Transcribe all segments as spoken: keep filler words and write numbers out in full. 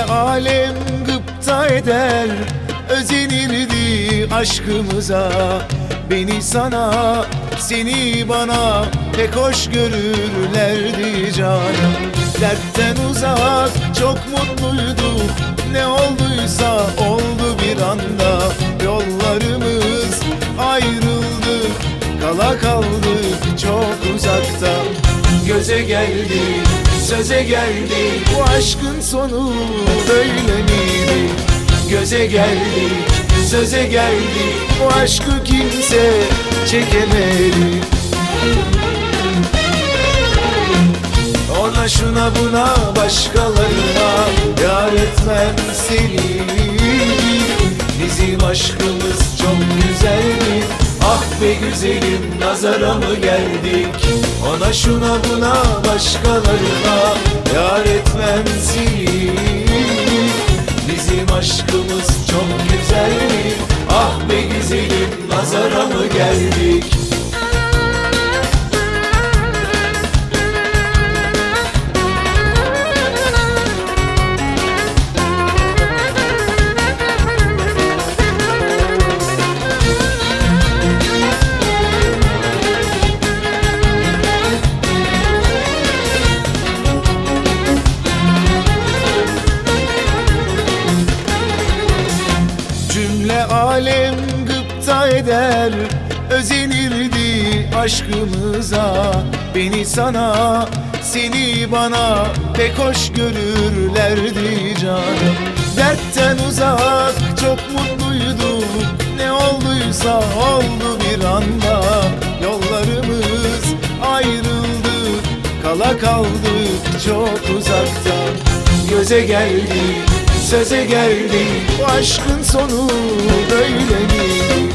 alem gıpta eder, özenirdi aşkımıza. Beni sana, seni bana pek hoş görürlerdi canım. Dertten uzak çok mutluyduk, ne olduysa oldu bir anda. Yollarımız ayrıldı, kala kaldık çok uzakta. Göze geldi, söze geldi, bu aşkın sonu böyle miydi? Göze geldi, söze geldi, bu aşkı kimse çekemedi. Ona şuna buna başkalarına yar etmem seni. Bizim aşkımız çok güzeldi, ah be güzelim, nazara mı geldik? Ona şuna buna başkalarına yar etmem seni. Bizim aşkımız çok güzeldi, ah be güzelim, nazara mı geldik? Cümle alem gıpta eder, özenirdi aşkımıza. Beni sana, seni bana pek hoş görürlerdi canım. Dertten uzak çok mutluyduk, ne olduysa oldu bir anda. Yollarımız ayrıldı, kala kaldık çok uzakta. Göze geldi, söze geldi, bu aşkın sonu böyle miydi?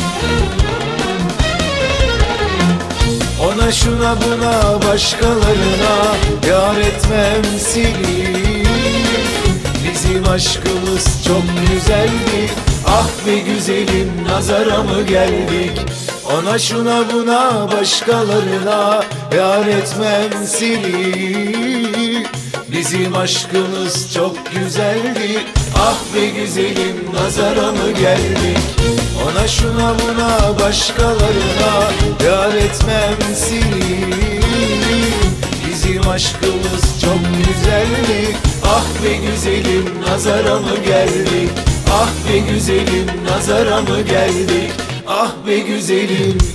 Ona şuna buna başkalarına yar etmem seni. Bizim aşkımız çok güzeldi, ah be güzelim, nazara mı geldik? Ona şuna buna başkalarına yar etmem seni. Bizim aşkımız çok güzeldi, ah be güzelim, nazara mı geldik? Ona şuna buna başkalarına yar etmem seni. Bizim aşkımız çok güzeldi, ah be güzelim, nazara mı geldik? Ah be güzelim, nazara mı geldik? Ah be güzelim.